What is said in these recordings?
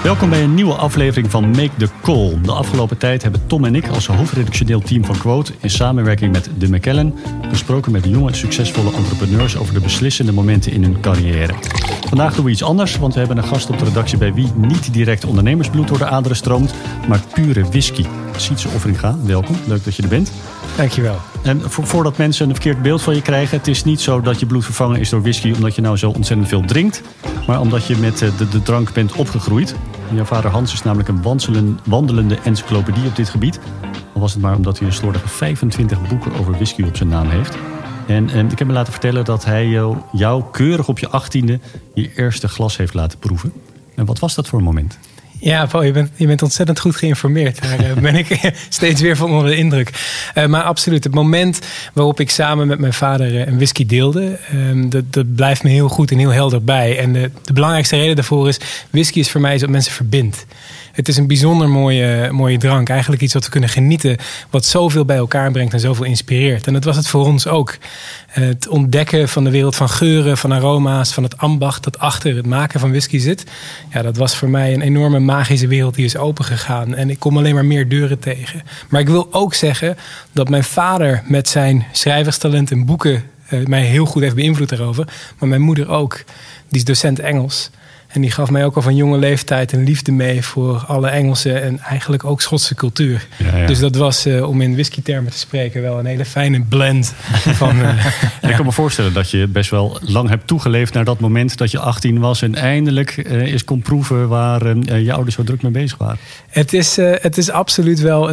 Welkom bij een nieuwe aflevering van Make the Call. De afgelopen tijd hebben Tom en ik als hoofdredactioneel team van Quote in samenwerking met de Macallan gesproken met jonge, succesvolle entrepreneurs over de beslissende momenten in hun carrière. Vandaag doen we iets anders, want we hebben een gast op de redactie bij wie niet direct ondernemersbloed door de aderen stroomt, maar pure whisky. Sietse Offeringa, welkom. Leuk dat je er bent. Dankjewel. En voordat mensen een verkeerd beeld van je krijgen, het is niet zo dat je bloed vervangen is door whisky omdat je nou zo ontzettend veel drinkt, maar omdat je met de drank bent opgegroeid. Jouw vader Hans is namelijk een wandelende encyclopedie op dit gebied. Al was het maar omdat hij een slordige 25 boeken over whisky op zijn naam heeft. En ik heb me laten vertellen dat hij jou keurig op je 18e je eerste glas heeft laten proeven. En wat was dat voor een moment? Ja, Paul, je bent ontzettend goed geïnformeerd. Daar ben ik steeds weer van onder de indruk. Maar absoluut, het moment waarop ik samen met mijn vader een whisky deelde, dat blijft me heel goed en heel helder bij. En de belangrijkste reden daarvoor is, whisky is voor mij iets wat mensen verbindt. Het is een bijzonder mooie drank. Eigenlijk iets wat we kunnen genieten, wat zoveel bij elkaar brengt en zoveel inspireert. En dat was het voor ons ook. Het ontdekken van de wereld van geuren, van aroma's, van het ambacht dat achter het maken van whisky zit. Ja, dat was voor mij een enorme magische wereld die is opengegaan. En ik kom alleen maar meer deuren tegen. Maar ik wil ook zeggen dat mijn vader met zijn schrijverstalent en boeken mij heel goed heeft beïnvloed daarover. Maar mijn moeder ook. Die is docent Engels. En die gaf mij ook al van jonge leeftijd een liefde mee voor alle Engelse en eigenlijk ook Schotse cultuur. Ja. Dus dat was, om in whiskytermen te spreken, wel een hele fijne blend van... Ik kan me voorstellen dat je best wel lang hebt toegeleefd naar dat moment dat je 18 was en eindelijk eens kon proeven waar je ouders zo druk mee bezig waren. Het is absoluut wel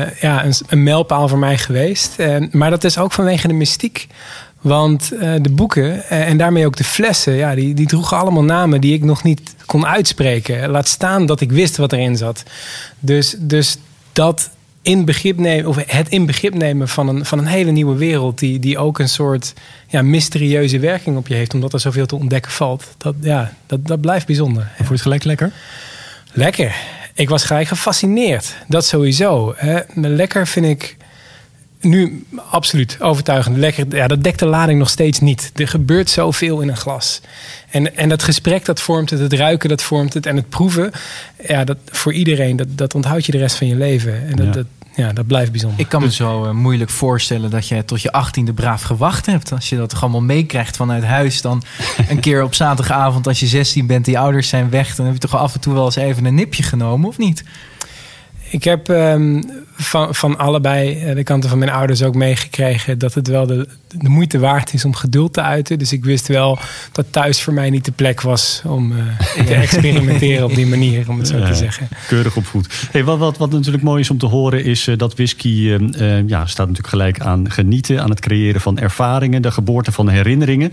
een mijlpaal voor mij geweest. Maar dat is ook vanwege de mystiek. Want de boeken en daarmee ook de flessen, die droegen allemaal namen die ik nog niet kon uitspreken. Laat staan dat ik wist wat erin zat. Dus dat in begrip nemen, of het in begrip nemen van een hele nieuwe wereld, die ook een soort mysterieuze werking op je heeft, omdat er zoveel te ontdekken valt. Dat blijft bijzonder. Vond je het gelijk lekker? Lekker. Ik was gelijk gefascineerd. Dat sowieso. Lekker vind ik nu absoluut overtuigend. Lekker, dat dekt de lading nog steeds niet. Er gebeurt zoveel in een glas. En dat gesprek, dat vormt het ruiken, dat vormt het. En het proeven, dat voor iedereen, dat onthoud je de rest van je leven. En dat blijft bijzonder. Ik kan me zo moeilijk voorstellen dat je tot je 18e braaf gewacht hebt. Als je dat toch allemaal meekrijgt vanuit huis. Dan een keer op zaterdagavond als je 16 bent, die ouders zijn weg. Dan heb je toch af en toe wel eens even een nipje genomen, of niet? Ik heb van allebei de kanten van mijn ouders ook meegekregen dat het wel de moeite waard is om geduld te uiten. Dus ik wist wel dat thuis voor mij niet de plek was om te experimenteren op die manier, om het zo te zeggen. Keurig op voet. Hey, wat natuurlijk mooi is om te horen is dat whisky staat natuurlijk gelijk aan genieten, aan het creëren van ervaringen, de geboorte van herinneringen.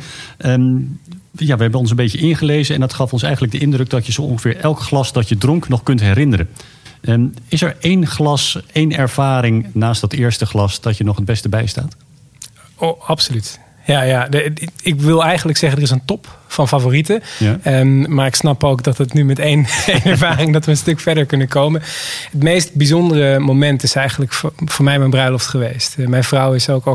We hebben ons een beetje ingelezen en dat gaf ons eigenlijk de indruk dat je zo ongeveer elk glas dat je dronk nog kunt herinneren. Is er één glas, één ervaring naast dat eerste glas dat je nog het beste bijstaat? Oh, absoluut. Ja. Ik wil eigenlijk zeggen, er is een top van favorieten. Ja. Maar ik snap ook dat het nu met één ervaring dat we een stuk verder kunnen komen. Het meest bijzondere moment is eigenlijk voor mij mijn bruiloft geweest. Mijn vrouw is ook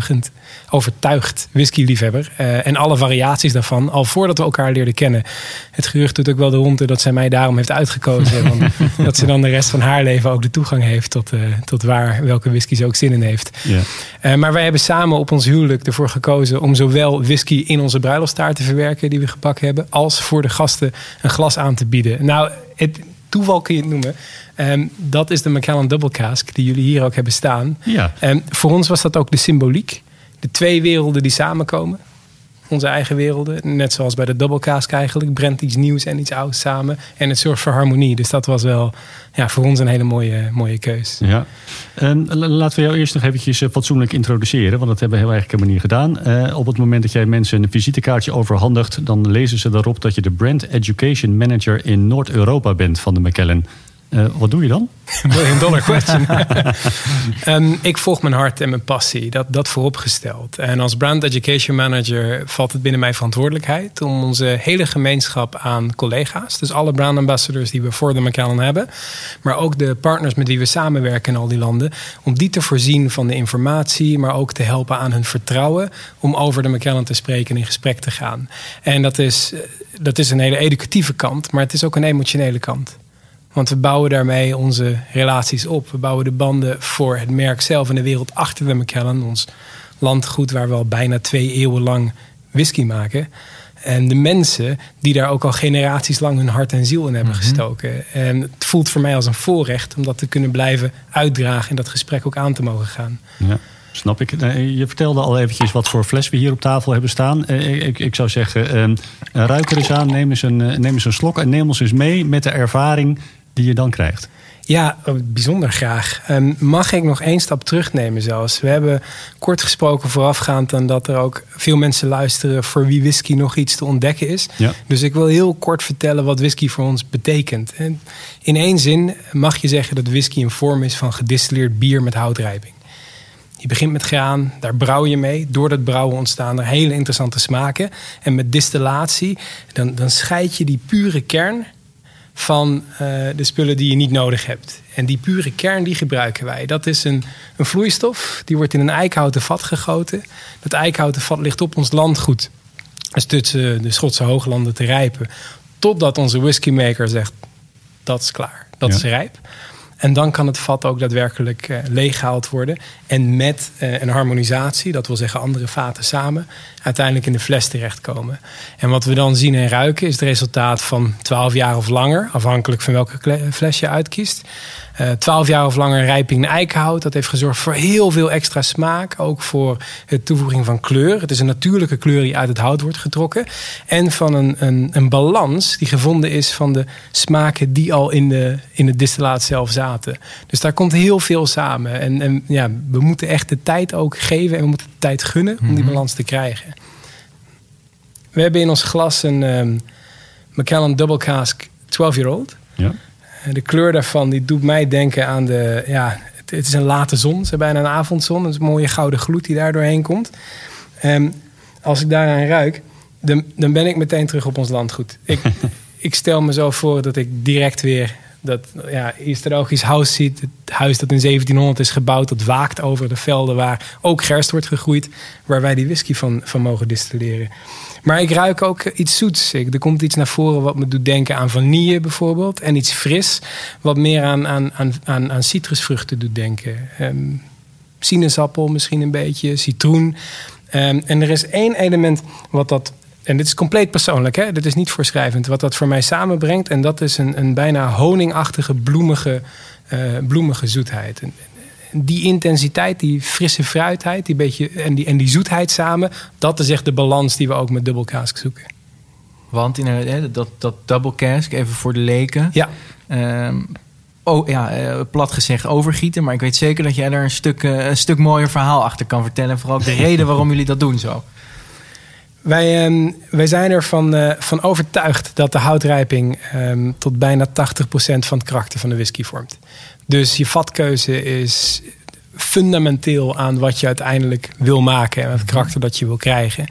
overtuigd whisky-liefhebber. En alle variaties daarvan, al voordat we elkaar leerden kennen. Het gerucht doet ook wel de ronde dat zij mij daarom heeft uitgekozen. Want dat ze dan de rest van haar leven ook de toegang heeft tot welke whisky ze ook zin in heeft. Ja. Maar wij hebben samen op ons huwelijk ervoor gekozen om zowel whisky in onze bruiloftstaart te verwerken die we gebakken hebben, als voor de gasten een glas aan te bieden. Nou, het toeval kun je het noemen. Dat is de Macallan Double Cask die jullie hier ook hebben staan. Ja. Voor ons was dat ook de symboliek. De twee werelden die samenkomen. Onze eigen werelden. Net zoals bij de Double Cask eigenlijk. Brengt iets nieuws en iets ouds samen. En het zorgt voor harmonie. Dus dat was wel voor ons een hele mooie keus. Ja. Laten we jou eerst nog eventjes fatsoenlijk introduceren. Want dat hebben we heel erg helemaal niet gedaan. Op het moment dat jij mensen een visitekaartje overhandigt, dan lezen ze daarop dat je de Brand Education Manager in Noord-Europa bent van de Macallan. Wat doe je dan? $1 million question. Ik volg mijn hart en mijn passie. Dat vooropgesteld. En als Brand Education Manager valt het binnen mijn verantwoordelijkheid om onze hele gemeenschap aan collega's, dus alle brand ambassadors die we voor de Macallan hebben, maar ook de partners met wie we samenwerken in al die landen, om die te voorzien van de informatie, maar ook te helpen aan hun vertrouwen om over de Macallan te spreken en in gesprek te gaan. En dat is een hele educatieve kant, maar het is ook een emotionele kant. Want we bouwen daarmee onze relaties op. We bouwen de banden voor het merk zelf en de wereld achter de Macallan. Ons landgoed waar we al bijna 2 eeuwen lang whisky maken. En de mensen die daar ook al generaties lang hun hart en ziel in hebben gestoken. En het voelt voor mij als een voorrecht om dat te kunnen blijven uitdragen en dat gesprek ook aan te mogen gaan. Ja, snap ik. Je vertelde al eventjes wat voor fles we hier op tafel hebben staan. Ik zou zeggen, ruik er eens aan, neem eens een slok en neem ons eens mee met de ervaring die je dan krijgt. Ja, bijzonder graag. Mag ik nog 1 stap terugnemen zelfs? We hebben kort gesproken voorafgaand aan dat er ook veel mensen luisteren voor wie whisky nog iets te ontdekken is. Ja. Dus ik wil heel kort vertellen wat whisky voor ons betekent. En in 1 zin mag je zeggen dat whisky een vorm is van gedistilleerd bier met houtrijping. Je begint met graan, daar brouw je mee. Door dat brouwen ontstaan er hele interessante smaken. En met distillatie, dan scheid je die pure kern van de spullen die je niet nodig hebt. En die pure kern, die gebruiken wij. Dat is een vloeistof, die wordt in een eikenhouten vat gegoten. Dat eikenhouten vat ligt op ons landgoed. Dus tussen de Schotse hooglanden te rijpen. Totdat onze whiskymaker zegt, dat is klaar, dat is rijp. En dan kan het vat ook daadwerkelijk leeggehaald worden. En met een harmonisatie, dat wil zeggen andere vaten samen, uiteindelijk in de fles terechtkomen. En wat we dan zien en ruiken is het resultaat van 12 jaar of langer, afhankelijk van welke fles je uitkiest. 12 jaar of langer rijping in eikenhout. Dat heeft gezorgd voor heel veel extra smaak. Ook voor de toevoeging van kleur. Het is een natuurlijke kleur die uit het hout wordt getrokken. En van een balans die gevonden is van de smaken die al in het distillaat zelf zaten. Dus daar komt heel veel samen. En ja, we moeten echt de tijd ook geven. En we moeten de tijd gunnen om die balans te krijgen. We hebben in ons glas een Macallan Double Cask 12-year-old. Ja. De kleur daarvan die doet mij denken aan het is een late zon. Het is bijna een avondzon. Het is een mooie gouden gloed die daar doorheen komt. Als ik daaraan ruik, dan ben ik meteen terug op ons landgoed. Ik stel me zo voor dat ik direct weer dat Easterlogisch House ziet. Het huis dat in 1700 is gebouwd. Dat waakt over de velden waar ook gerst wordt gegroeid. Waar wij die whisky van mogen distilleren. Maar ik ruik ook iets zoets. Er komt iets naar voren wat me doet denken aan vanille bijvoorbeeld. En iets fris wat meer aan citrusvruchten doet denken. Sinaasappel misschien een beetje, citroen. En er is 1 element wat dat... En dit is compleet persoonlijk, hè? Dit is niet voorschrijvend. Wat dat voor mij samenbrengt. En dat is een bijna honingachtige, bloemige zoetheid. Die intensiteit, die frisse fruitheid, die beetje, en die zoetheid samen, dat is echt de balans die we ook met Double Cask zoeken. Want dat Double Cask, even voor de leken. Ja. Plat gezegd overgieten. Maar ik weet zeker dat jij er een stuk mooier verhaal achter kan vertellen. En vooral ook de reden waarom jullie dat doen zo. Wij zijn ervan overtuigd dat de houtrijping tot bijna 80% van het karakter van de whisky vormt. Dus je vatkeuze is fundamenteel aan wat je uiteindelijk wil maken en het karakter dat je wil krijgen.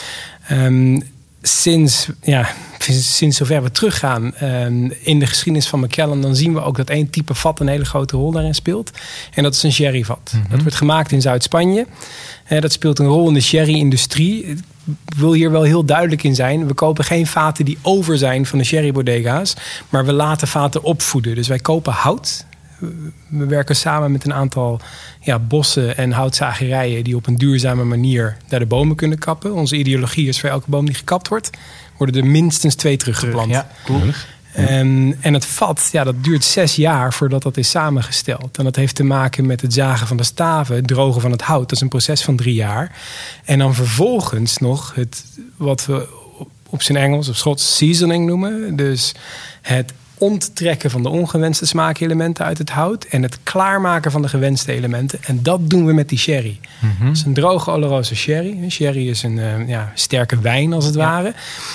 Sinds zover we teruggaan in de geschiedenis van Macallan, dan zien we ook dat 1 type vat een hele grote rol daarin speelt. En dat is een sherryvat. Dat wordt gemaakt in Zuid-Spanje. Dat speelt een rol in de sherry-industrie. Ik wil hier wel heel duidelijk in zijn. We kopen geen vaten die over zijn van de sherrybodega's, maar we laten vaten opvoeden. Dus wij kopen hout. We werken samen met een aantal bossen en houtzagerijen die op een duurzame manier daar de bomen kunnen kappen. Onze ideologie is voor elke boom die gekapt wordt, worden er minstens 2 teruggeplant. Ja, cool. En het vat, dat duurt 6 jaar voordat dat is samengesteld. En dat heeft te maken met het zagen van de staven, het drogen van het hout. Dat is een proces van 3 jaar. En dan vervolgens nog wat we op zijn Engels of Schots seasoning noemen. Dus het onttrekken van de ongewenste smaakelementen uit het hout en het klaarmaken van de gewenste elementen. En dat doen we met die sherry. Dat is een droge olorosa sherry. Sherry is een sterke wijn als het ware.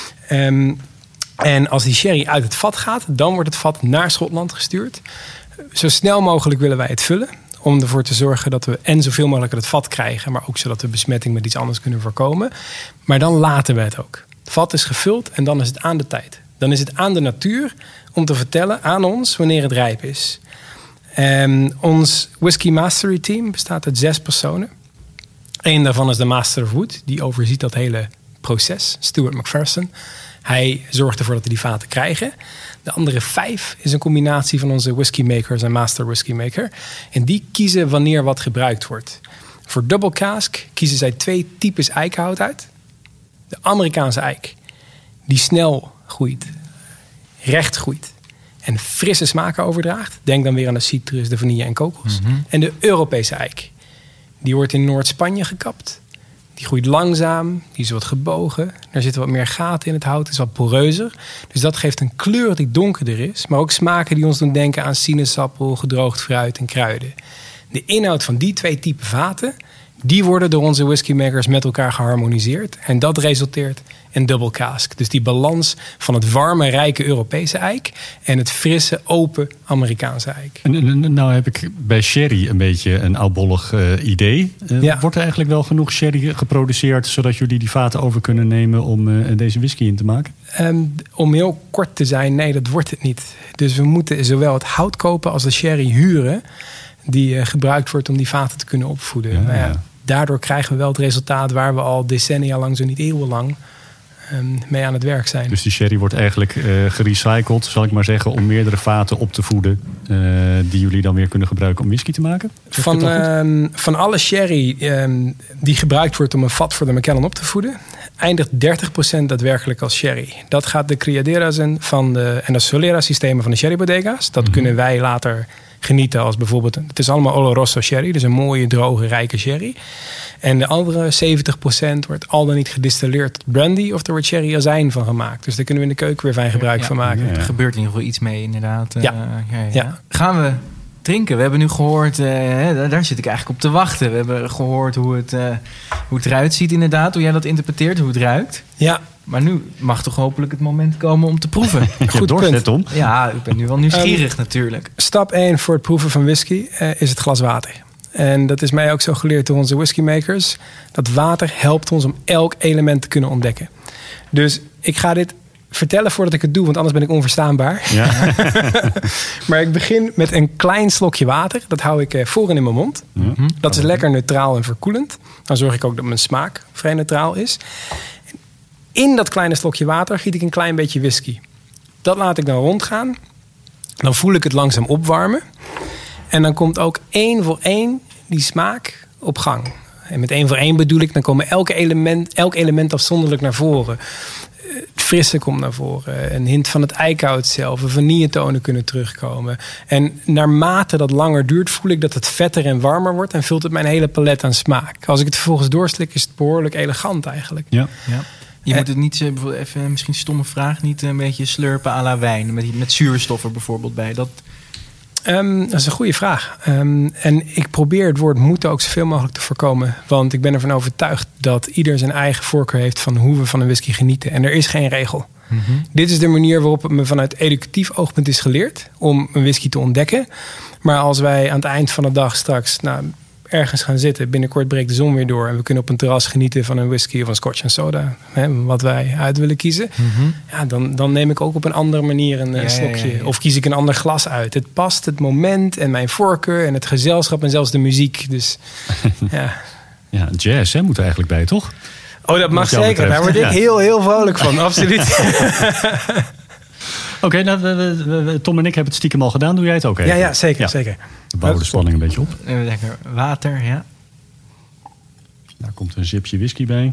En als die sherry uit het vat gaat, dan wordt het vat naar Schotland gestuurd. Zo snel mogelijk willen wij het vullen, om ervoor te zorgen dat we en zoveel mogelijk uit het vat krijgen, maar ook zodat we besmetting met iets anders kunnen voorkomen. Maar dan laten we het ook. Het vat is gevuld en dan is het aan de tijd. Dan is het aan de natuur om te vertellen aan ons wanneer het rijp is. Ons Whisky Mastery Team bestaat uit 6 personen. 1 daarvan is de Master of Wood. Die overziet dat hele proces, Stuart McPherson. Hij zorgt ervoor dat we die vaten krijgen. De andere 5 is een combinatie van onze whisky makers en master whisky maker. En die kiezen wanneer wat gebruikt wordt. Voor double cask kiezen zij 2 types eikenhout uit. De Amerikaanse eik, die snel groeit, recht groeit en frisse smaken overdraagt. Denk dan weer aan de citrus, de vanille en kokos. Mm-hmm. En de Europese eik, die wordt in Noord-Spanje gekapt. Die groeit langzaam, die is wat gebogen. Er zitten wat meer gaten in het hout, is wat poreuzer. Dus dat geeft een kleur die donkerder is. Maar ook smaken die ons doen denken aan sinaasappel, gedroogd fruit en kruiden. De inhoud van die 2 typen vaten, die worden door onze whiskymakers met elkaar geharmoniseerd. En dat resulteert in double cask. Dus die balans van het warme, rijke Europese eik en het frisse, open Amerikaanse eik. En nou heb ik bij sherry een beetje een oudbollig idee. Wordt er eigenlijk wel genoeg sherry geproduceerd zodat jullie die vaten over kunnen nemen om deze whisky in te maken? Om heel kort te zijn, nee, dat wordt het niet. Dus we moeten zowel het hout kopen als de sherry huren die gebruikt wordt om die vaten te kunnen opvoeden. Ja. Daardoor krijgen we wel het resultaat waar we al decennia lang, zo niet eeuwenlang, mee aan het werk zijn. Dus die sherry wordt eigenlijk gerecycled, zal ik maar zeggen, om meerdere vaten op te voeden die jullie dan weer kunnen gebruiken om whisky te maken? Van alle sherry die gebruikt wordt om een vat voor de Macallan op te voeden, eindigt 30% daadwerkelijk als sherry. Dat gaat de criaderas en de solera systemen van de sherry bodega's. Dat kunnen wij later genieten als bijvoorbeeld, het is allemaal Oloroso sherry, dus een mooie, droge, rijke sherry. En de andere 70% wordt al dan niet gedistilleerd tot brandy of er wordt sherry azijn van gemaakt. Dus daar kunnen we in de keuken weer fijn gebruik van maken. Er gebeurt in ieder geval iets mee, inderdaad. Gaan we drinken? We hebben nu gehoord, daar zit ik eigenlijk op te wachten. We hebben gehoord hoe het eruit ziet inderdaad, hoe jij dat interpreteert, hoe het ruikt. Ja. Maar nu mag toch hopelijk het moment komen om te proeven. Goed punt, Tom. Ja, ik ben nu wel nieuwsgierig natuurlijk. Stap 1 voor het proeven van whisky is het glas water. En dat is mij ook zo geleerd door onze whiskymakers. Dat water helpt ons om elk element te kunnen ontdekken. Dus ik ga dit vertellen voordat ik het doe, want anders ben ik onverstaanbaar. Ja. Maar ik begin met een klein slokje water. Dat hou ik voor in mijn mond. Mm-hmm. Dat is lekker neutraal en verkoelend. Dan zorg ik ook dat mijn smaak vrij neutraal is. In dat kleine slokje water giet ik een klein beetje whisky. Dat laat ik dan rondgaan. Dan voel ik het langzaam opwarmen. En dan komt ook 1 voor 1 die smaak op gang. En met 1 voor 1 bedoel ik, dan komen elk element afzonderlijk naar voren. Het frisse komt naar voren. Een hint van het eikenhout zelf. Vanilletonen kunnen terugkomen. En naarmate dat langer duurt, voel ik dat het vetter en warmer wordt. En vult het mijn hele palet aan smaak. Als ik het vervolgens doorslik, is het behoorlijk elegant eigenlijk. Ja. Je moet het niet, bijvoorbeeld even misschien een stomme vraag, niet een beetje slurpen à la wijn. Met zuurstof er bijvoorbeeld bij. Dat is een goede vraag. En ik probeer het woord moeten ook zoveel mogelijk te voorkomen. Want ik ben ervan overtuigd dat ieder zijn eigen voorkeur heeft van hoe we van een whisky genieten. En er is geen regel. Mm-hmm. Dit is de manier waarop het me vanuit educatief oogpunt is geleerd om een whisky te ontdekken. Maar als wij aan het eind van de dag straks ergens gaan zitten, binnenkort breekt de zon weer door en we kunnen op een terras genieten van een whisky of een scotch en soda, wat wij uit willen kiezen. Mm-hmm. Ja, dan neem ik ook op een andere manier een slokje. Ja. Of kies ik een ander glas uit. Het past het moment en mijn voorkeur en het gezelschap en zelfs de muziek. Dus ja, jazz moet er eigenlijk bij, toch? Oh, dat mag zeker. Betreft. Daar word ik heel vrolijk van, absoluut. Oké, Tom en ik hebben het stiekem al gedaan. Doe jij het ook even? Ja, zeker. We bouwen de spanning een beetje op. Lekker water, ja. Daar komt een zipje whisky bij.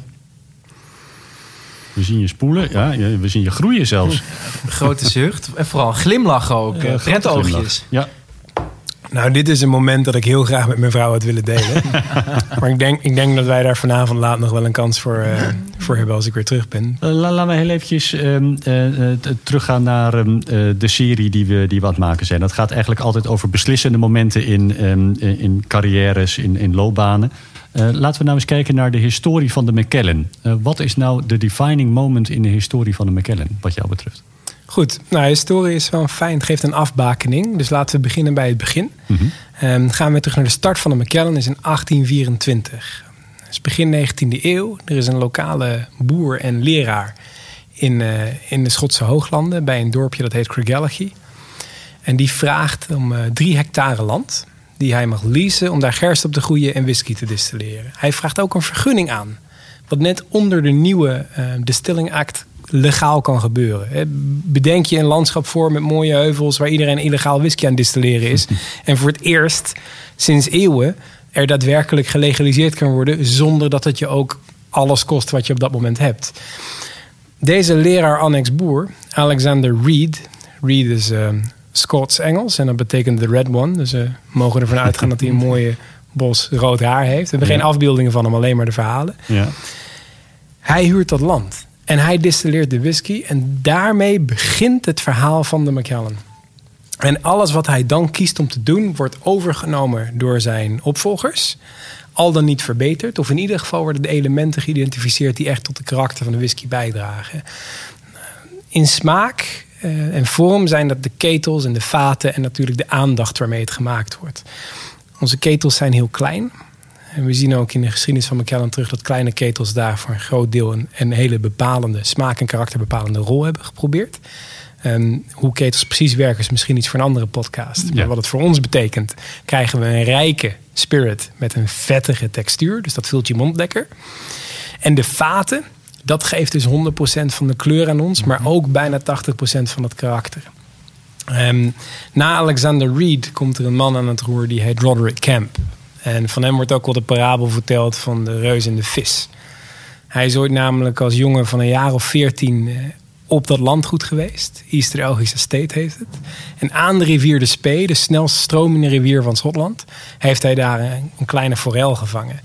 We zien je spoelen. Ja, we zien je groeien zelfs. Grote zucht. En vooral glimlachen ook. Pretoogjes. Ja. Nou, dit is een moment dat ik heel graag met mijn vrouw had willen delen. Maar ik denk dat wij daar vanavond laat nog wel een kans voor hebben als ik weer terug ben. Laten we heel eventjes teruggaan naar de serie die we aan het maken zijn. Dat gaat eigenlijk altijd over beslissende momenten in carrières, in loopbanen. Laten we nou eens kijken naar de historie van de Macallan. Wat is nou de defining moment in de historie van de Macallan, wat jou betreft? Goed, historie is wel fijn. Het geeft een afbakening. Dus laten we beginnen bij het begin. Mm-hmm. Gaan we terug naar de start van de Macallan is in 1824. Dat is begin 19e eeuw. Er is een lokale boer en leraar in de Schotse Hooglanden bij een dorpje dat heet Craigellachie. En die vraagt om 3 hectare land die hij mag leasen om daar gerst op te groeien en whisky te distilleren. Hij vraagt ook een vergunning aan wat net onder de nieuwe Distilling Act legaal kan gebeuren. Bedenk je een landschap voor met mooie heuvels waar iedereen illegaal whisky aan het distilleren is. En voor het eerst sinds eeuwen er daadwerkelijk gelegaliseerd kan worden zonder dat het je ook alles kost wat je op dat moment hebt. Deze leraar annex boer, Alexander Reed. Reed is Scots-Engels en dat betekent the red one. Dus we mogen ervan uitgaan dat hij een mooie bos rood haar heeft. We hebben geen afbeeldingen van hem, alleen maar de verhalen. Ja. Hij huurt dat land. En hij distilleert de whisky. En daarmee begint het verhaal van de Macallan. En alles wat hij dan kiest om te doen, wordt overgenomen door zijn opvolgers. Al dan niet verbeterd. Of in ieder geval worden de elementen geïdentificeerd die echt tot de karakter van de whisky bijdragen. In smaak en vorm zijn dat de ketels en de vaten en natuurlijk de aandacht waarmee het gemaakt wordt. Onze ketels zijn heel klein. En we zien ook in de geschiedenis van Macallan terug dat kleine ketels daar voor een groot deel een hele bepalende smaak- en karakterbepalende rol hebben geprobeerd. Hoe ketels precies werken is misschien iets voor een andere podcast. Ja. Maar wat het voor ons betekent, krijgen we een rijke spirit met een vettige textuur. Dus dat vult je mond lekker. En de vaten, dat geeft dus 100% van de kleur aan ons, maar ook bijna 80% van het karakter. Na Alexander Reed komt er een man aan het roer die heet Roderick Camp. En van hem wordt ook wel de parabel verteld van de reus en de vis. Hij is ooit namelijk als jongen van een jaar of 14 op dat landgoed geweest. Easter Elgis Estate heet het. En aan de rivier de Spee, de snelst stromende rivier van Schotland, heeft hij daar een kleine forel gevangen.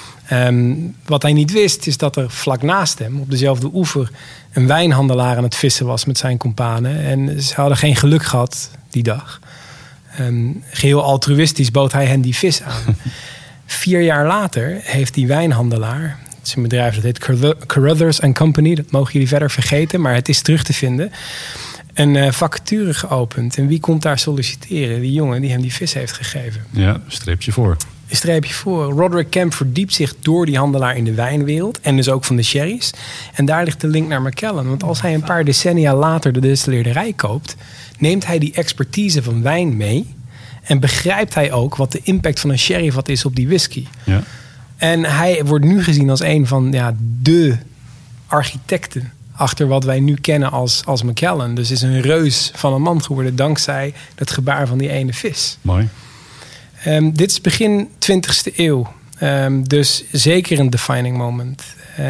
Wat hij niet wist, is dat er vlak naast hem, op dezelfde oever, een wijnhandelaar aan het vissen was met zijn companen. En ze hadden geen geluk gehad die dag. Geheel altruïstisch bood hij hen die vis aan. 4 jaar later heeft die wijnhandelaar, het is een bedrijf dat heet Carruthers & Company, dat mogen jullie verder vergeten, maar het is terug te vinden, een vacature geopend. En wie komt daar solliciteren? Die jongen die hem die vis heeft gegeven. Ja, streepje voor. Een streepje voor. Roderick Camp verdiept zich door die handelaar in de wijnwereld en dus ook van de sherry's. En daar ligt de link naar Macallan. Want als hij een paar decennia later de distilleerderij koopt, neemt hij die expertise van wijn mee en begrijpt hij ook wat de impact van een sherryvat is op die whisky. Ja. En hij wordt nu gezien als een van de architecten achter wat wij nu kennen als Macallan. Dus is een reus van een man geworden dankzij het gebaar van die ene vis. Mooi. Dit is begin 20e eeuw. Dus zeker een defining moment.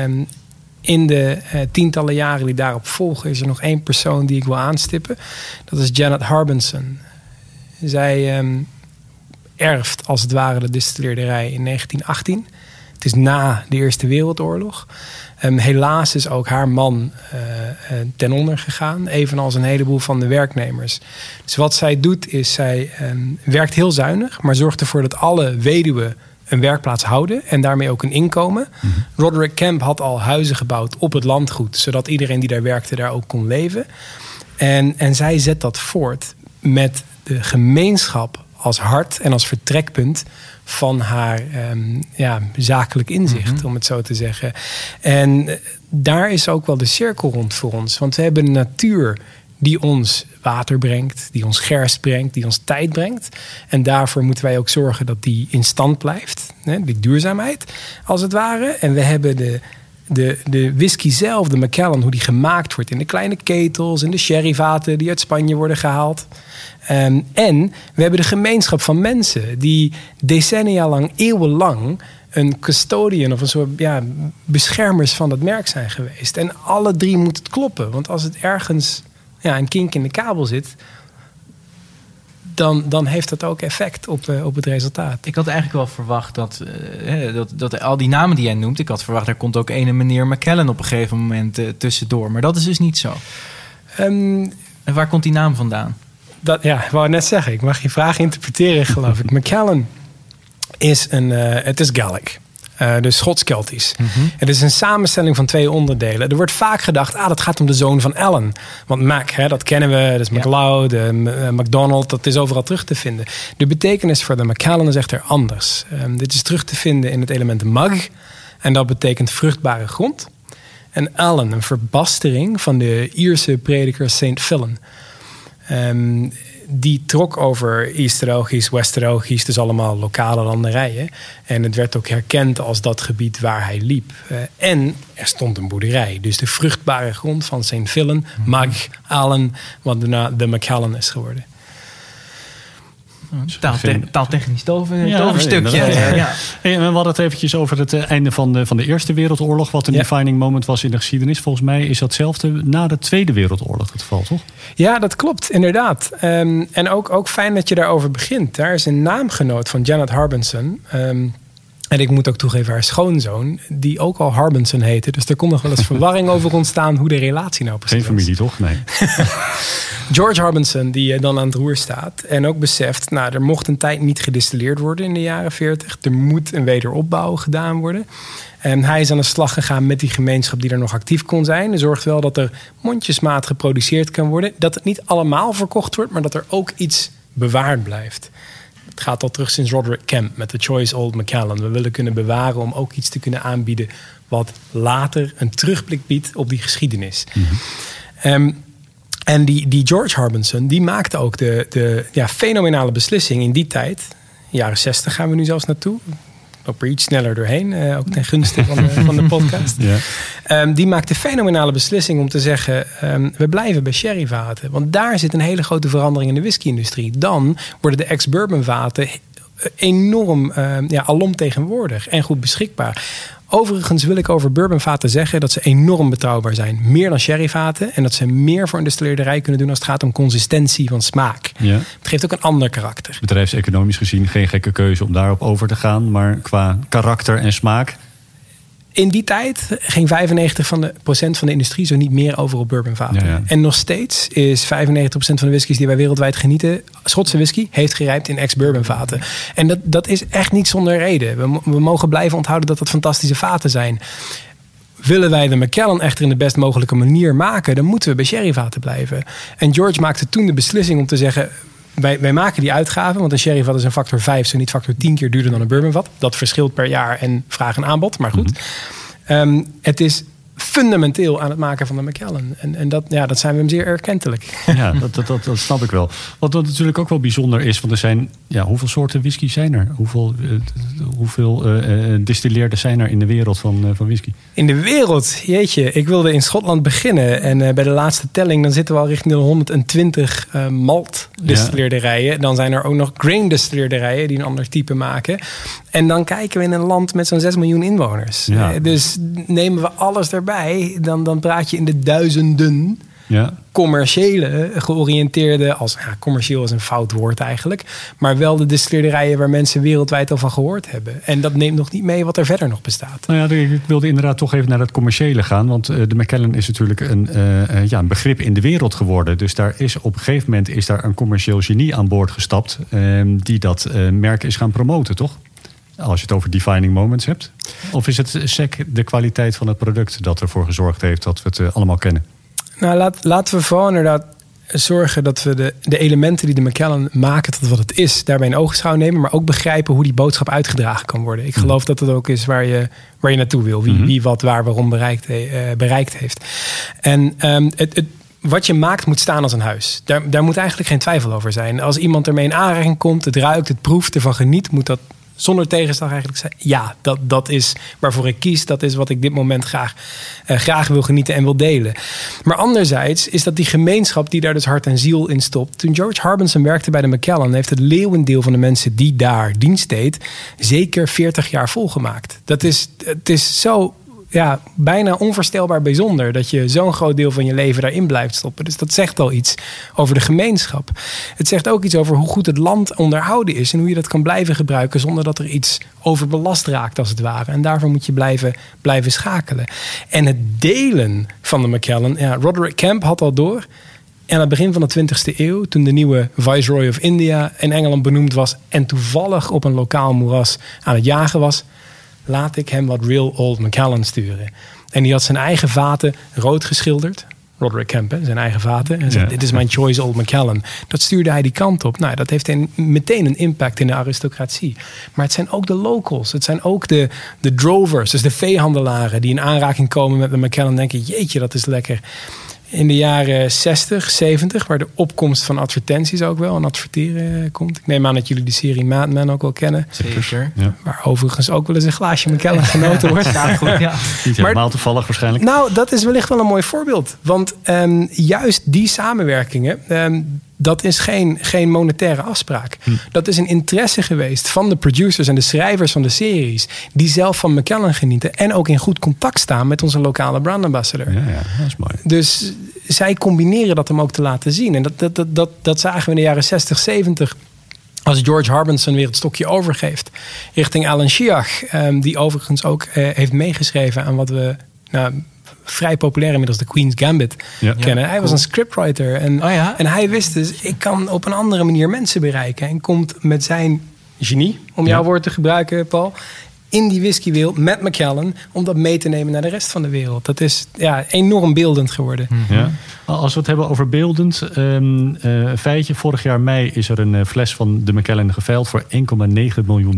In de tientallen jaren die daarop volgen is er nog 1 persoon die ik wil aanstippen. Dat is Janet Harbinson. Zij erft als het ware de distilleerderij in 1918. Het is na de Eerste Wereldoorlog. Helaas is ook haar man ten onder gegaan. Evenals een heleboel van de werknemers. Dus wat zij doet is, zij werkt heel zuinig, maar zorgt ervoor dat alle weduwen een werkplaats houden en daarmee ook een inkomen. Mm-hmm. Roderick Camp had al huizen gebouwd op het landgoed, zodat iedereen die daar werkte daar ook kon leven. En zij zet dat voort met de gemeenschap als hart en als vertrekpunt van haar zakelijk inzicht, mm-hmm, om het zo te zeggen. En daar is ook wel de cirkel rond voor ons. Want we hebben een natuur die ons water brengt, die ons gerst brengt, die ons tijd brengt. En daarvoor moeten wij ook zorgen dat die in stand blijft. Die duurzaamheid, als het ware. En we hebben de whisky zelf, de Macallan, hoe die gemaakt wordt in de kleine ketels en de sherryvaten die uit Spanje worden gehaald. En we hebben de gemeenschap van mensen die decennia lang, eeuwenlang een custodian of een soort beschermers van dat merk zijn geweest. En alle 3 moet het kloppen. Want als het ergens een kink in de kabel zit, dan heeft dat ook effect op het resultaat. Ik had eigenlijk wel verwacht dat al die namen die jij noemt, ik had verwacht, er komt ook ene meneer Macallan op een gegeven moment tussendoor. Maar dat is dus niet zo. En waar komt die naam vandaan? Ik wou net zeggen, ik mag je vraag interpreteren, geloof ik. Macallan is het is Gaelic. Dus Schots-Keltisch. Mm-hmm. Het is een samenstelling van 2 onderdelen. Er wordt vaak gedacht, dat gaat om de zoon van Allen. Want Mac, dat kennen we, dat is MacLeod, MacDonald, dat is overal terug te vinden. De betekenis voor de Macallan is echter anders. Dit is terug te vinden in het element mag. En dat betekent vruchtbare grond. En Allen, een verbastering van de Ierse prediker St. Fillan. die trok over Easterochies, Westerochies, dus allemaal lokale landerijen. En het werd ook herkend als dat gebied waar hij liep. En er stond een boerderij. Dus de vruchtbare grond van St. Fillan, Allen, wat daarna de Macallan is geworden. Taaltechnisch toverstukje. Hey, we hadden het eventjes over het einde van de Eerste Wereldoorlog, wat een defining moment was in de geschiedenis. Volgens mij is datzelfde na de Tweede Wereldoorlog het geval, toch? Ja, dat klopt, inderdaad. En ook fijn dat je daarover begint. Daar is een naamgenoot van Janet Harbinson. En ik moet ook toegeven, haar schoonzoon, die ook al Harbinson heette. Dus er kon nog wel eens verwarring over ontstaan hoe de relatie nou precies was. Geen familie, toch? Nee. George Harbinson, die dan aan het roer staat en ook beseft, nou, er mocht een tijd niet gedistilleerd worden in de jaren 40. Er moet een wederopbouw gedaan worden. En hij is aan de slag gegaan met die gemeenschap die er nog actief kon zijn. Hij zorgt wel dat er mondjesmaat geproduceerd kan worden. Dat het niet allemaal verkocht wordt, maar dat er ook iets bewaard blijft. Het gaat al terug sinds Roderick Kemp met de Choice Old Macallan. We willen kunnen bewaren om ook iets te kunnen aanbieden wat later een terugblik biedt op die geschiedenis. En die George Harbinson, die maakte ook de fenomenale beslissing in die tijd. Jaren 60 gaan we nu zelfs naartoe. Ook weer iets sneller doorheen, ook ten gunste van de podcast. Ja. Die maakte fenomenale beslissing om te zeggen, we blijven bij sherryvaten. Want daar zit een hele grote verandering in de whisky-industrie. Dan worden de ex-bourbonvaten enorm alomtegenwoordig en goed beschikbaar. Overigens wil ik over bourbonvaten zeggen dat ze enorm betrouwbaar zijn. Meer dan sherryvaten. En dat ze meer voor een distilleerderij kunnen doen als het gaat om consistentie van smaak. Ja. Het geeft ook een ander karakter. Bedrijfseconomisch gezien geen gekke keuze om daarop over te gaan. Maar qua karakter en smaak. In die tijd ging 95% van de industrie zo niet meer over op bourbonvaten. Ja. En nog steeds is 95% van de whiskies die wij wereldwijd genieten, Schotse whisky, heeft gerijpt in ex-bourbonvaten. En dat is echt niet zonder reden. We mogen blijven onthouden dat dat fantastische vaten zijn. Willen wij de Macallan echter in de best mogelijke manier maken, dan moeten we bij sherryvaten blijven. En George maakte toen de beslissing om te zeggen, wij maken die uitgaven, want een sherryvat is een factor 5, zo niet factor 10 keer duurder dan een bourbonvat. Dat verschilt per jaar en vraag en aanbod, maar goed. Het is fundamenteel aan het maken van de Macallan. En dat zijn we hem zeer erkentelijk. Ja, dat snap ik wel. Wat natuurlijk ook wel bijzonder is, want er zijn, hoeveel soorten whisky zijn er? Hoeveel distilleerden zijn er in de wereld van whisky? In de wereld? Jeetje, ik wilde in Schotland beginnen. En bij de laatste telling, dan zitten we al richting de 120 malt distilleerderijen. Dan zijn er ook nog grain distilleerderijen die een ander type maken. En dan kijken we in een land met zo'n 6 miljoen inwoners. Ja. Dus nemen we alles erbij, dan praat je in de duizenden commerciële georiënteerde, commercieel is een fout woord eigenlijk, maar wel de distilleerderijen waar mensen wereldwijd al van gehoord hebben. En dat neemt nog niet mee wat er verder nog bestaat. Nou ja, ik wilde inderdaad toch even naar het commerciële gaan, want de Macallan is natuurlijk een begrip in de wereld geworden. Dus daar is op een gegeven moment een commercieel genie aan boord gestapt die dat merk is gaan promoten, toch? Als je het over defining moments hebt. Of is het sec de kwaliteit van het product dat ervoor gezorgd heeft dat we het allemaal kennen? Nou, laten we vooral inderdaad zorgen dat we de elementen die de Macallan maken tot wat het is, daarbij in ogenschouw nemen, maar ook begrijpen hoe die boodschap uitgedragen kan worden. Ik geloof dat het ook is waar je naartoe wil. Wie wat, waar, waarom bereikt heeft. En wat je maakt moet staan als een huis. Daar moet eigenlijk geen twijfel over zijn. Als iemand ermee in aanraking komt, het ruikt, het proeft, ervan geniet, moet dat zonder tegenslag eigenlijk zeggen, ja, dat is waarvoor ik kies. Dat is wat ik dit moment graag wil genieten en wil delen. Maar anderzijds is dat die gemeenschap die daar dus hart en ziel in stopt. Toen George Harbinson werkte bij de Macallan, heeft het leeuwendeel van de mensen die daar dienst deed zeker 40 jaar volgemaakt. Het is zo bijna onvoorstelbaar bijzonder dat je zo'n groot deel van je leven daarin blijft stoppen. Dus dat zegt al iets over de gemeenschap. Het zegt ook iets over hoe goed het land onderhouden is en hoe je dat kan blijven gebruiken zonder dat er iets overbelast raakt als het ware. En daarvoor moet je blijven schakelen. En het delen van de Macallan, Roderick Kemp had al door. En aan het begin van de 20e eeuw, toen de nieuwe Viceroy of India in Engeland benoemd was en toevallig op een lokaal moeras aan het jagen was, laat ik hem wat Real Old Macallan sturen. En die had zijn eigen vaten rood geschilderd. Roderick Kemp, zijn eigen vaten. En zei, dit is mijn Choice Old Macallan. Dat stuurde hij die kant op. Nou, dat heeft meteen een impact in de aristocratie. Maar het zijn ook de locals. Het zijn ook de drovers, dus de veehandelaren die in aanraking komen met de Macallan en denken, jeetje, dat is lekker. in de jaren 60, 70... waar de opkomst van advertenties ook wel en adverteren komt. Ik neem aan dat jullie de serie Mad Men ook wel kennen. Zeker. Ja. Waar overigens ook wel eens een glaasje Macallan genoten wordt. Ja, goed, ja. Niet helemaal toevallig waarschijnlijk. Nou, dat is wellicht wel een mooi voorbeeld. Want juist die samenwerkingen... dat is geen monetaire afspraak. Dat is een interesse geweest van de producers en de schrijvers van de series... die zelf van Macallan genieten... en ook in goed contact staan met onze lokale brand ambassador. Ja, dat is mooi. Dus zij combineren dat om ook te laten zien. En dat zagen we in de jaren 60, 70... als George Harbinson weer het stokje overgeeft... richting Alan Chiach... die overigens ook heeft meegeschreven aan wat we... vrij populair inmiddels de Queen's Gambit kennen. Hij was een scriptwriter. En hij wist dus, ik kan op een andere manier mensen bereiken. En komt met zijn genie, om jouw woord te gebruiken, Paul... in die whiskywereld met Macallan... om dat mee te nemen naar de rest van de wereld. Dat is enorm beeldend geworden. Ja. Als we het hebben over beeldend... feitje, vorig jaar mei is er een fles van de Macallan geveild... voor $1,9 miljoen.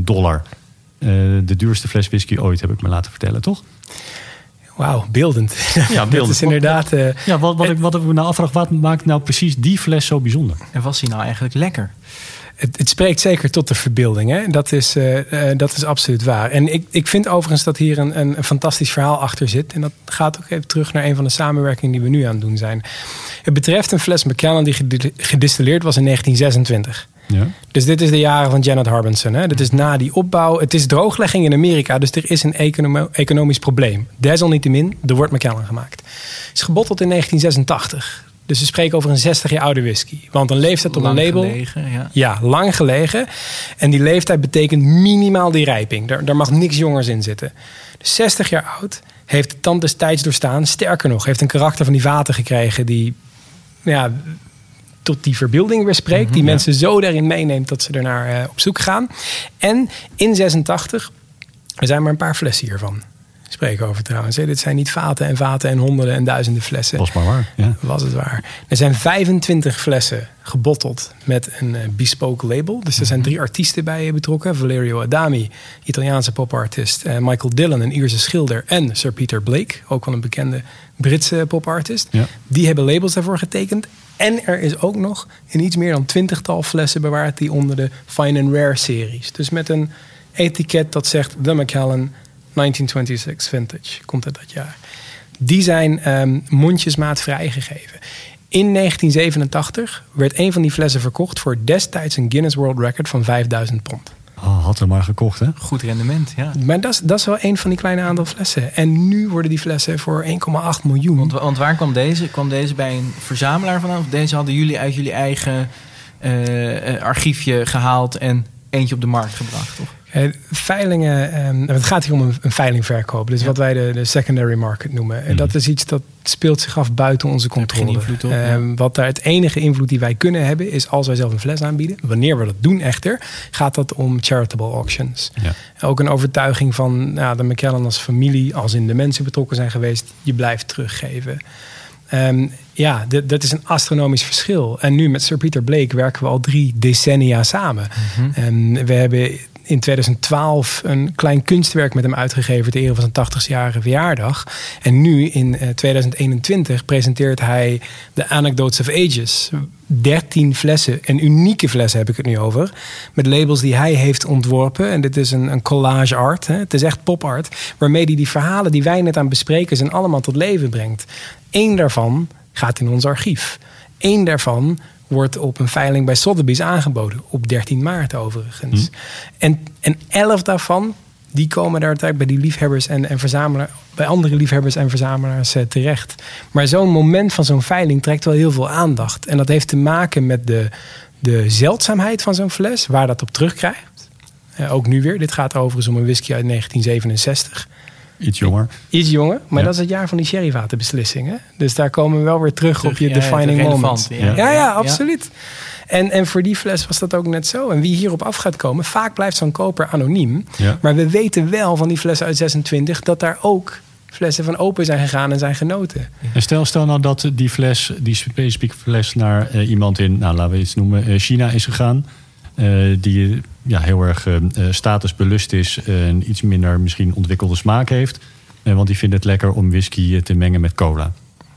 De duurste fles whisky ooit, heb ik me laten vertellen, toch? Wauw, beeldend. Ja, beeldend. Dat is inderdaad... Wat ik me nou afvraag, wat maakt nou precies die fles zo bijzonder? En was die nou eigenlijk lekker? Het spreekt zeker tot de verbeelding. Hè? Dat is absoluut waar. En ik vind overigens dat hier een fantastisch verhaal achter zit. En dat gaat ook even terug naar een van de samenwerkingen die we nu aan het doen zijn. Het betreft een fles Macallan die gedistilleerd was in 1926. Ja. Dus dit is de jaren van Janet Harbinson. Hè? Dit is na die opbouw. Het is drooglegging in Amerika, dus er is een economisch probleem. Desalniettemin, er wordt Macallan gemaakt. Het is gebotteld in 1986. Dus we spreken over een 60 jaar oude whisky. Want een leeftijd op een label... Gelegen, ja, lang gelegen. En die leeftijd betekent minimaal die rijping. Daar mag niks jongers in zitten. Dus 60 jaar oud, heeft de tand destijds doorstaan. Sterker nog, heeft een karakter van die vaten gekregen... die tot die verbeelding weer spreekt. Die mensen zo daarin meeneemt dat ze ernaar op zoek gaan. En in 86, er zijn maar een paar flessen hiervan. Spreken over trouwens. Dit zijn niet vaten en honderden en duizenden flessen. Was maar waar. Ja. Was het waar. Er zijn 25 flessen gebotteld met een bespoke label. Dus er zijn 3 artiesten bij betrokken. Valerio Adami, Italiaanse popartist. Michael Dillon, een Ierse schilder. En Sir Peter Blake, ook wel een bekende Britse popartist. Ja. Die hebben labels daarvoor getekend. En er is ook nog in iets meer dan 20-tal flessen bewaard... die onder de Fine and Rare series. Dus met een etiket dat zegt... The Macallan 1926 Vintage. Komt uit dat jaar. Die zijn mondjesmaat vrijgegeven. In 1987 werd een van die flessen verkocht... voor destijds een Guinness World Record van 5000 pond. Oh, had er maar gekocht, hè? Goed rendement, ja. Maar dat is wel een van die kleine aantal flessen. En nu worden die flessen voor 1,8 miljoen. Want waar kwam deze? Kwam deze bij een verzamelaar vandaan? Of deze hadden jullie uit jullie eigen archiefje gehaald... en eentje op de markt gebracht, toch? Veilingen, het gaat hier om een veilingverkoop. Dus wat wij de secondary market noemen. En dat is iets dat speelt zich af buiten onze controle. Geen invloed op, Wat daar het enige invloed die wij kunnen hebben... is als wij zelf een fles aanbieden. Wanneer we dat doen echter, gaat dat om charitable auctions. Ja. Ook een overtuiging van de Macallan als familie... als in de mensen betrokken zijn geweest... je blijft teruggeven. Dat is een astronomisch verschil. En nu met Sir Peter Blake werken we al 3 decennia samen. We hebben in 2012 een klein kunstwerk met hem uitgegeven... ter ere van zijn 80-jarige verjaardag. En nu in 2021 presenteert hij de Anecdotes of Ages. 13 flessen, en unieke flessen heb ik het nu over... met labels die hij heeft ontworpen. En dit is een collage art. Hè? Het is echt pop art. Waarmee hij die verhalen die wij net aan bespreken... zijn allemaal tot leven brengt. 1 daarvan gaat in ons archief. 1 daarvan wordt op een veiling bij Sotheby's aangeboden. Op 13 maart overigens. En 11 daarvan... die komen daar bij die liefhebbers en verzamelaars... bij andere liefhebbers en verzamelaars terecht. Maar zo'n moment van zo'n veiling trekt wel heel veel aandacht. En dat heeft te maken met de zeldzaamheid van zo'n fles... waar dat op terugkrijgt. Ook nu weer. Dit gaat overigens om een whisky uit 1967... Iets jonger. Iets jonger, maar dat is het jaar van die sherryvatenbeslissing. Hè? Dus daar komen we wel weer terug op je defining moment. Ja, absoluut. En voor die fles was dat ook net zo. En wie hierop af gaat komen, vaak blijft zo'n koper anoniem. Ja. Maar we weten wel van die flessen uit 26... dat daar ook flessen van open zijn gegaan en zijn genoten. En stel nou dat die fles, die specifieke fles... naar iemand in, laten we iets noemen, China is gegaan... die heel erg statusbelust is... en iets minder misschien ontwikkelde smaak heeft. Want die vindt het lekker om whisky te mengen met cola.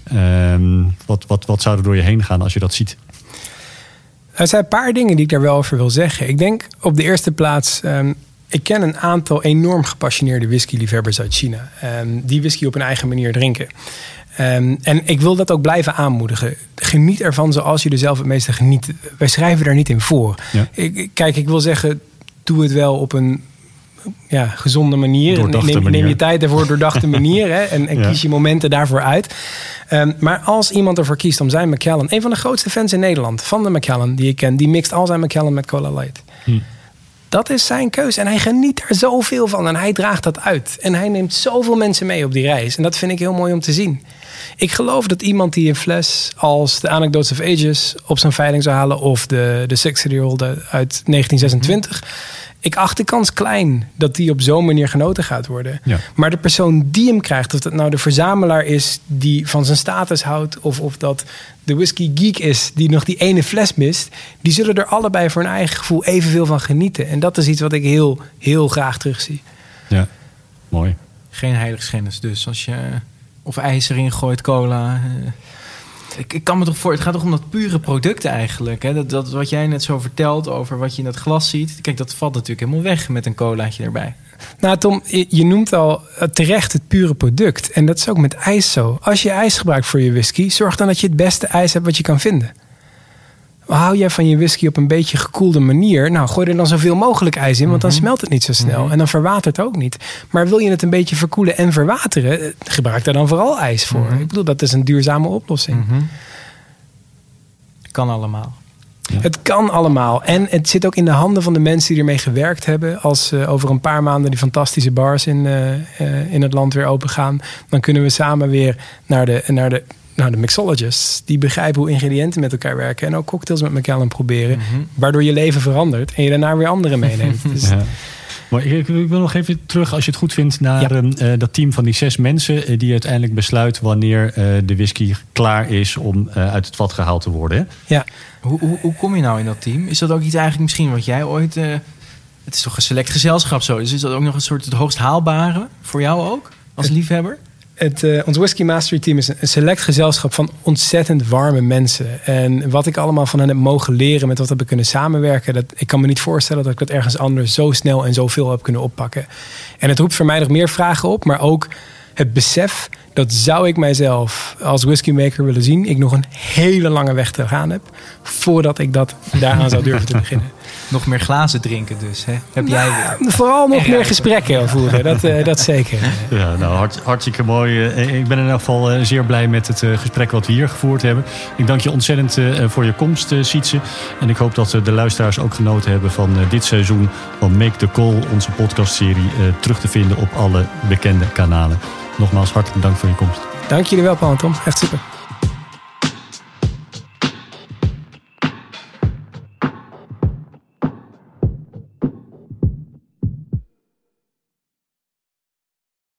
Wat zou er door je heen gaan als je dat ziet? Er zijn een paar dingen die ik daar wel over wil zeggen. Ik denk op de eerste plaats... ik ken een aantal enorm gepassioneerde whisky-liefhebbers uit China. Die whisky op hun eigen manier drinken. En ik wil dat ook blijven aanmoedigen. Geniet ervan zoals je er zelf het meeste geniet. Wij schrijven daar niet in voor. Ja. Ik wil zeggen... doe het wel op een gezonde manier. Neem je tijd ervoor, doordachte manier. Hè, en kies je momenten daarvoor uit. Maar als iemand ervoor kiest om zijn Macallan... een van de grootste fans in Nederland van de Macallan die ik ken... die mixt al zijn Macallan met Cola Light. Dat is zijn keuze. En hij geniet er zoveel van. En hij draagt dat uit. En hij neemt zoveel mensen mee op die reis. En dat vind ik heel mooi om te zien. Ik geloof dat iemand die een fles als de Anecdotes of Ages op zijn veiling zou halen... of de 60-year-old uit 1926... ik acht de kans klein dat die op zo'n manier genoten gaat worden. Ja. Maar de persoon die hem krijgt, of dat nou de verzamelaar is... die van zijn status houdt... of dat de whisky geek is die nog die ene fles mist... die zullen er allebei voor hun eigen gevoel evenveel van genieten. En dat is iets wat ik heel, heel graag terugzie. Ja, mooi. Geen heiligschennis dus. Als je of ijs erin gooit, cola... Ik kan me toch voor, het gaat toch om dat pure product eigenlijk. Hè? Dat wat jij net zo vertelt over wat je in dat glas ziet. Kijk, dat valt natuurlijk helemaal weg met een colaatje erbij. Nou Tom, je noemt al terecht het pure product. En dat is ook met ijs zo. Als je ijs gebruikt voor je whisky, zorg dan dat je het beste ijs hebt wat je kan vinden. Hou jij van je whisky op een beetje gekoelde manier? Nou, gooi er dan zoveel mogelijk ijs in, want dan smelt het niet zo snel. En dan verwatert het ook niet. Maar wil je het een beetje verkoelen en verwateren, gebruik daar dan vooral ijs voor. Ik bedoel, dat is een duurzame oplossing. Kan allemaal. Ja. Het kan allemaal. En het zit ook in de handen van de mensen die ermee gewerkt hebben. Als over een paar maanden die fantastische bars in het land weer open gaan, dan kunnen we samen weer naar de mixologists. Die begrijpen hoe ingrediënten met elkaar werken. En ook cocktails met Macallan proberen. Waardoor je leven verandert. En je daarna weer anderen meeneemt. Dus... Ja. Maar ik wil nog even terug, als je het goed vindt, naar dat team van die 6 mensen die uiteindelijk besluit wanneer de whisky klaar is om uit het vat gehaald te worden. Hè? Ja. Hoe kom je nou in dat team? Is dat ook iets eigenlijk misschien wat jij ooit... het is toch een select gezelschap zo. Dus is dat ook nog een soort het hoogst haalbare voor jou ook? Als liefhebber? Ons Whisky Mastery Team is een select gezelschap van ontzettend warme mensen. En wat ik allemaal van hen heb mogen leren, met wat we hebben kunnen samenwerken, ik kan me niet voorstellen dat ik dat ergens anders zo snel en zoveel heb kunnen oppakken. En het roept voor mij nog meer vragen op, maar ook het besef dat zou ik mijzelf als whiskymaker willen zien, ik nog een hele lange weg te gaan heb voordat ik dat daaraan zou durven te beginnen. Nog meer glazen drinken dus, hè? Heb jij weer? Vooral nog meer gesprekken voeren, dat zeker. Ja, nou, hartstikke mooi. Ik ben in elk geval zeer blij met het gesprek wat we hier gevoerd hebben. Ik dank je ontzettend voor je komst, Sietse. En ik hoop dat de luisteraars ook genoten hebben van dit seizoen van Make the Call, onze podcastserie, terug te vinden op alle bekende kanalen. Nogmaals, hartelijk dank voor je komst. Dank jullie wel, Paul en Tom. Echt super.